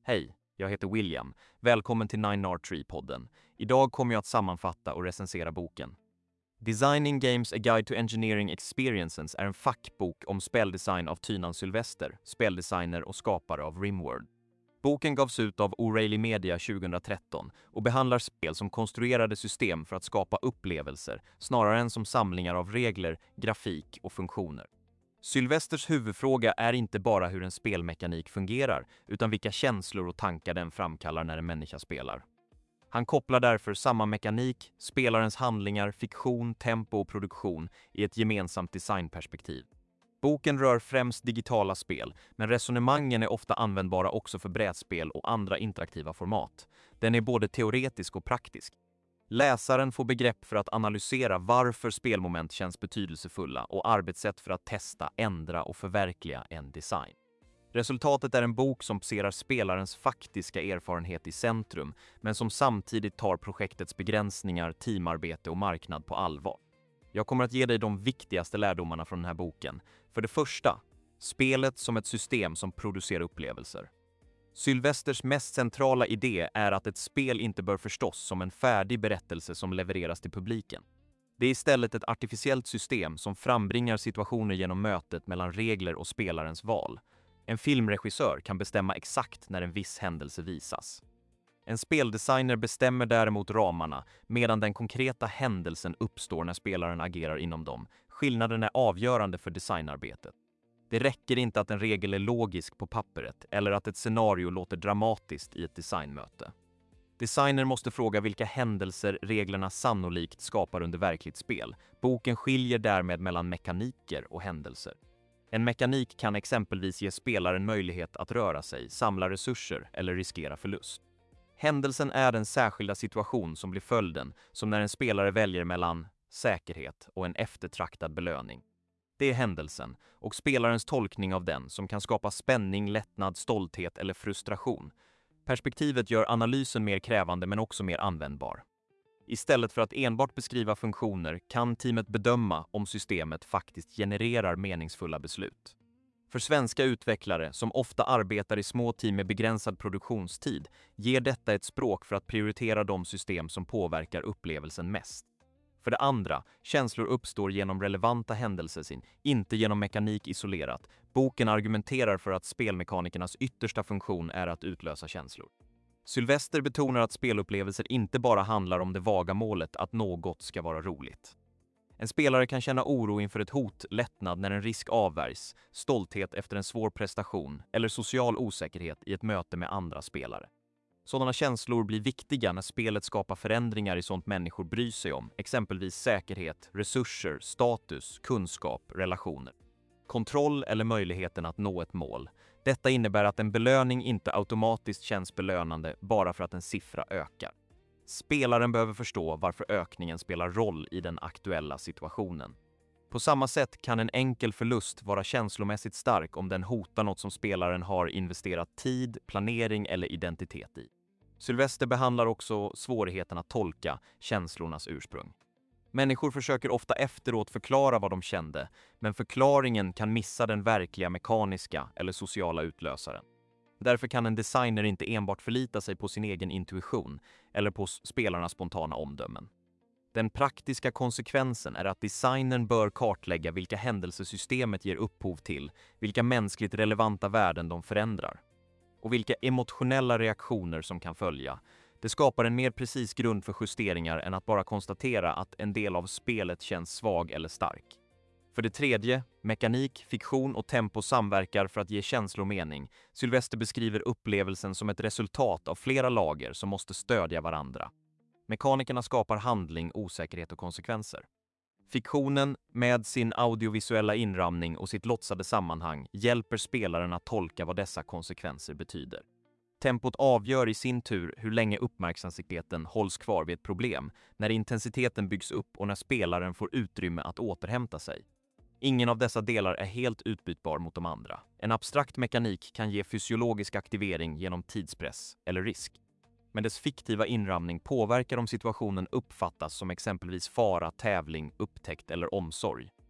Hej, jag heter William. Välkommen till 9R3-podden. Idag kommer jag att sammanfatta och recensera boken. Designing Games: A Guide to Engineering Experiences är en fackbok om speldesign av Tynan Sylvester, speldesigner och skapare av Rimworld. Boken gavs ut av O'Reilly Media 2013 och behandlar spel som konstruerade system för att skapa upplevelser snarare än som samlingar av regler, grafik och funktioner. Sylvesters huvudfråga är inte bara hur en spelmekanik fungerar, utan vilka känslor och tankar den framkallar när en människa spelar. Han kopplar därför samman mekanik, spelarens handlingar, fiktion, tempo och produktion i ett gemensamt designperspektiv. Boken rör främst digitala spel, men resonemangen är ofta användbara också för brädspel och andra interaktiva format. Den är både teoretisk och praktisk. Läsaren får begrepp för att analysera varför spelmoment känns betydelsefulla och arbetssätt för att testa, ändra och förverkliga en design. Resultatet är en bok som placerar spelarens faktiska erfarenhet i centrum, men som samtidigt tar projektets begränsningar, teamarbete och marknad på allvar. Jag kommer att ge dig de viktigaste lärdomarna från den här boken. För det första, spelet som ett system som producerar upplevelser. Sylvesters mest centrala idé är att ett spel inte bör förstås som en färdig berättelse som levereras till publiken. Det är istället ett artificiellt system som frambringar situationer genom mötet mellan regler och spelarens val. En filmregissör kan bestämma exakt när en viss händelse visas. En speldesigner bestämmer däremot ramarna, medan den konkreta händelsen uppstår när spelaren agerar inom dem. Skillnaden är avgörande för designarbetet. Det räcker inte att en regel är logisk på pappret eller att ett scenario låter dramatiskt i ett designmöte. Designer måste fråga vilka händelser reglerna sannolikt skapar under verkligt spel. Boken skiljer därmed mellan mekaniker och händelser. En mekanik kan exempelvis ge spelaren möjlighet att röra sig, samla resurser eller riskera förlust. Händelsen är den särskilda situation som blir följden, som när en spelare väljer mellan säkerhet och en eftertraktad belöning. Det är händelsen och spelarens tolkning av den som kan skapa spänning, lättnad, stolthet eller frustration. Perspektivet gör analysen mer krävande men också mer användbar. Istället för att enbart beskriva funktioner kan teamet bedöma om systemet faktiskt genererar meningsfulla beslut. För svenska utvecklare som ofta arbetar i små team med begränsad produktionstid ger detta ett språk för att prioritera de system som påverkar upplevelsen mest. För det andra, känslor uppstår genom relevanta händelser, inte genom mekanik isolerat. Boken argumenterar för att spelmekanikernas yttersta funktion är att utlösa känslor. Sylvester betonar att spelupplevelser inte bara handlar om det vaga målet att något ska vara roligt. En spelare kan känna oro inför ett hot, lättnad när en risk avvärjs, stolthet efter en svår prestation eller social osäkerhet i ett möte med andra spelare. Sådana känslor blir viktiga när spelet skapar förändringar i sånt människor bryr sig om, exempelvis säkerhet, resurser, status, kunskap, relationer. Kontroll eller möjligheten att nå ett mål. Detta innebär att en belöning inte automatiskt känns belönande bara för att en siffra ökar. Spelaren behöver förstå varför ökningen spelar roll i den aktuella situationen. På samma sätt kan en enkel förlust vara känslomässigt stark om den hotar något som spelaren har investerat tid, planering eller identitet i. Sylvester behandlar också svårigheten att tolka känslornas ursprung. Människor försöker ofta efteråt förklara vad de kände, men förklaringen kan missa den verkliga mekaniska eller sociala utlösaren. Därför kan en designer inte enbart förlita sig på sin egen intuition eller på spelarnas spontana omdömen. Den praktiska konsekvensen är att designern bör kartlägga vilka händelser systemet ger upphov till, vilka mänskligt relevanta värden de förändrar och vilka emotionella reaktioner som kan följa. Det skapar en mer precis grund för justeringar än att bara konstatera att en del av spelet känns svag eller stark. För det tredje, mekanik, fiktion och tempo samverkar för att ge känslor mening. Sylvester beskriver upplevelsen som ett resultat av flera lager som måste stödja varandra. Mekanikerna skapar handling, osäkerhet och konsekvenser. Fiktionen, med sin audiovisuella inramning och sitt låtsade sammanhang, hjälper spelaren att tolka vad dessa konsekvenser betyder. Tempot avgör i sin tur hur länge uppmärksamheten hålls kvar vid ett problem, när intensiteten byggs upp och när spelaren får utrymme att återhämta sig. Ingen av dessa delar är helt utbytbar mot de andra. En abstrakt mekanik kan ge fysiologisk aktivering genom tidspress eller risk. Men dess fiktiva inramning påverkar om situationen uppfattas som exempelvis fara, tävling, upptäckt eller omsorg.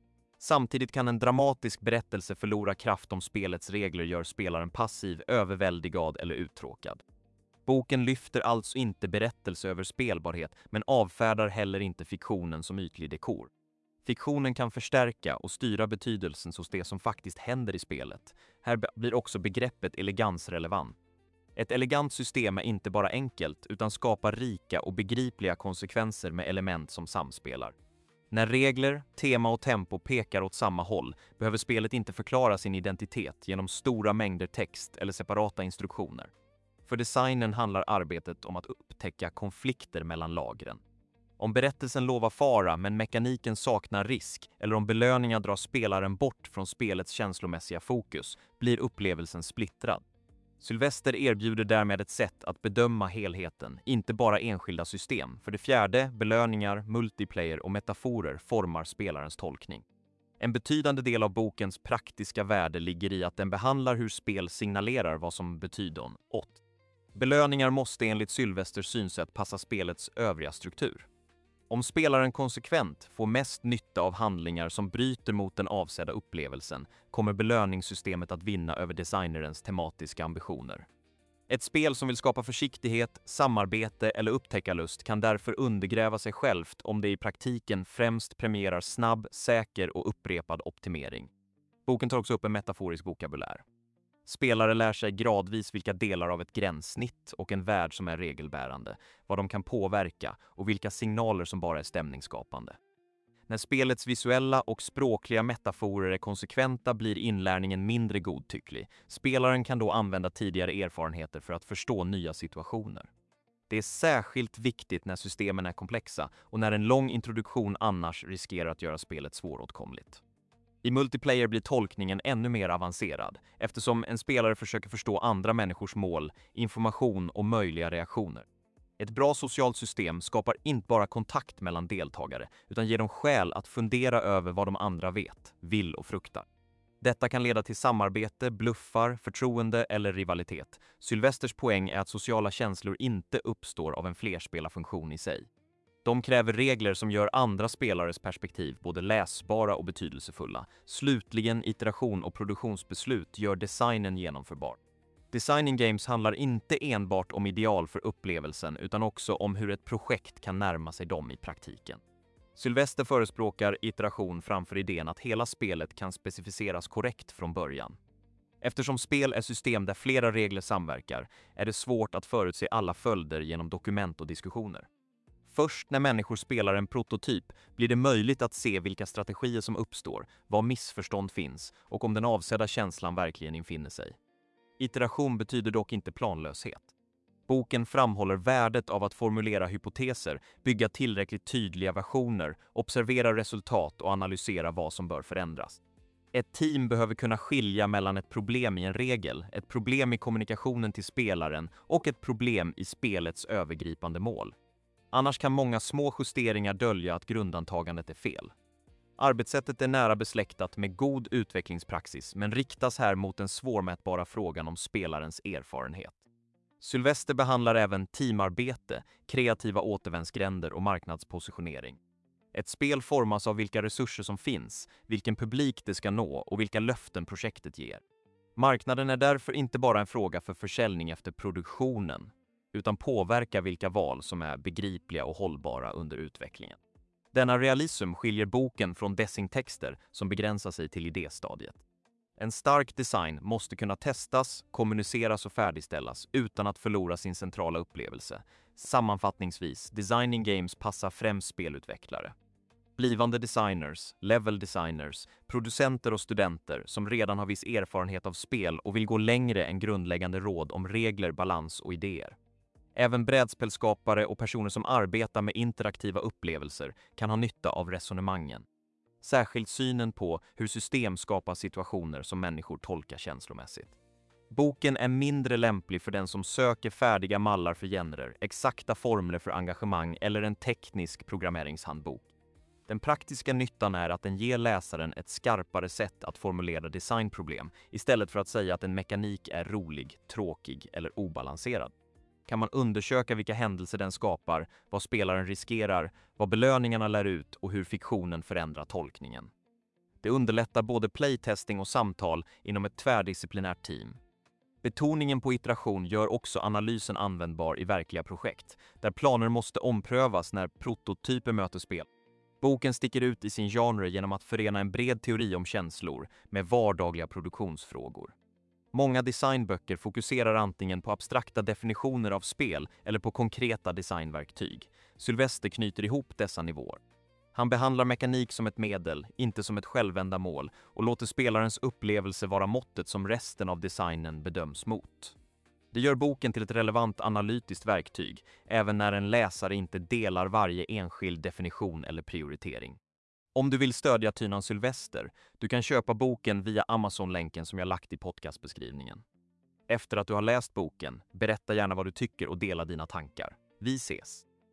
Samtidigt kan en dramatisk berättelse förlora kraft om spelets regler gör spelaren passiv, överväldigad eller uttråkad. Boken lyfter alltså inte berättelse över spelbarhet, men avfärdar heller inte fiktionen som ytlig dekor. Fiktionen kan förstärka och styra betydelsen hos det som faktiskt händer i spelet. Här blir också begreppet elegans relevant. Ett elegant system är inte bara enkelt utan skapar rika och begripliga konsekvenser med element som samspelar. När regler, tema och tempo pekar åt samma håll behöver spelet inte förklara sin identitet genom stora mängder text eller separata instruktioner. För designen handlar arbetet om att upptäcka konflikter mellan lagren. Om berättelsen lovar fara men mekaniken saknar risk eller om belöningar drar spelaren bort från spelets känslomässiga fokus blir upplevelsen splittrad. Sylvester erbjuder därmed ett sätt att bedöma helheten, inte bara enskilda system. För det fjärde, belöningar, multiplayer och metaforer formar spelarens tolkning. En betydande del av bokens praktiska värde ligger i att den behandlar hur spel signalerar vad som betyder åt. Belöningar måste enligt Sylvesters synsätt passa spelets övriga struktur. Om spelaren konsekvent får mest nytta av handlingar som bryter mot den avsedda upplevelsen kommer belöningssystemet att vinna över designerens tematiska ambitioner. Ett spel som vill skapa försiktighet, samarbete eller upptäckarlust kan därför undergräva sig självt om det i praktiken främst premierar snabb, säker och upprepad optimering. Boken tar också upp en metaforisk vokabulär. Spelare lär sig gradvis vilka delar av ett gränssnitt och en värld som är regelbärande, vad de kan påverka och vilka signaler som bara är stämningsskapande. När spelets visuella och språkliga metaforer är konsekventa blir inlärningen mindre godtycklig. Spelaren kan då använda tidigare erfarenheter för att förstå nya situationer. Det är särskilt viktigt när systemen är komplexa och när en lång introduktion annars riskerar att göra spelet svåråtkomligt. I multiplayer blir tolkningen ännu mer avancerad eftersom en spelare försöker förstå andra människors mål, information och möjliga reaktioner. Ett bra socialt system skapar inte bara kontakt mellan deltagare utan ger dem skäl att fundera över vad de andra vet, vill och fruktar. Detta kan leda till samarbete, bluffar, förtroende eller rivalitet. Sylvesters poäng är att sociala känslor inte uppstår av en flerspelarfunktion i sig. De kräver regler som gör andra spelares perspektiv både läsbara och betydelsefulla. Slutligen, iteration och produktionsbeslut gör designen genomförbar. Designing games handlar inte enbart om ideal för upplevelsen utan också om hur ett projekt kan närma sig dem i praktiken. Sylvester förespråkar iteration framför idén att hela spelet kan specificeras korrekt från början. Eftersom spel är system där flera regler samverkar är det svårt att förutse alla följder genom dokument och diskussioner. Först när människor spelar en prototyp blir det möjligt att se vilka strategier som uppstår, var missförstånd finns och om den avsedda känslan verkligen infinner sig. Iteration betyder dock inte planlöshet. Boken framhåller värdet av att formulera hypoteser, bygga tillräckligt tydliga versioner, observera resultat och analysera vad som bör förändras. Ett team behöver kunna skilja mellan ett problem i en regel, ett problem i kommunikationen till spelaren och ett problem i spelets övergripande mål. Annars kan många små justeringar dölja att grundantagandet är fel. Arbetssättet är nära besläktat med god utvecklingspraxis men riktas här mot den svårmätbara frågan om spelarens erfarenhet. Sylvester behandlar även teamarbete, kreativa återvändsgränder och marknadspositionering. Ett spel formas av vilka resurser som finns, vilken publik det ska nå och vilka löften projektet ger. Marknaden är därför inte bara en fråga för försäljning efter produktionen, utan påverkar vilka val som är begripliga och hållbara under utvecklingen. Denna realism skiljer boken från dessingtexter som begränsar sig till idéstadiet. En stark design måste kunna testas, kommuniceras och färdigställas utan att förlora sin centrala upplevelse. Sammanfattningsvis, designing games passar främst spelutvecklare. Blivande designers, level designers, producenter och studenter som redan har viss erfarenhet av spel och vill gå längre än grundläggande råd om regler, balans och idéer. Även brädspelskapare och personer som arbetar med interaktiva upplevelser kan ha nytta av resonemangen. Särskilt synen på hur system skapar situationer som människor tolkar känslomässigt. Boken är mindre lämplig för den som söker färdiga mallar för genrer, exakta formler för engagemang eller en teknisk programmeringshandbok. Den praktiska nyttan är att den ger läsaren ett skarpare sätt att formulera designproblem istället för att säga att en mekanik är rolig, tråkig eller obalanserad. Kan man undersöka vilka händelser den skapar, vad spelaren riskerar, vad belöningarna lär ut och hur fiktionen förändrar tolkningen. Det underlättar både playtesting och samtal inom ett tvärdisciplinärt team. Betoningen på iteration gör också analysen användbar i verkliga projekt, där planer måste omprövas när prototyper möter spel. Boken sticker ut i sin genre genom att förena en bred teori om känslor med vardagliga produktionsfrågor. Många designböcker fokuserar antingen på abstrakta definitioner av spel eller på konkreta designverktyg. Sylvester knyter ihop dessa nivåer. Han behandlar mekanik som ett medel, inte som ett självändamål, och låter spelarens upplevelse vara måttet som resten av designen bedöms mot. Det gör boken till ett relevant analytiskt verktyg, även när en läsare inte delar varje enskild definition eller prioritering. Om du vill stödja Tynan Sylvester, du kan köpa boken via Amazon-länken som jag lagt i podcastbeskrivningen. Efter att du har läst boken, berätta gärna vad du tycker och dela dina tankar. Vi ses!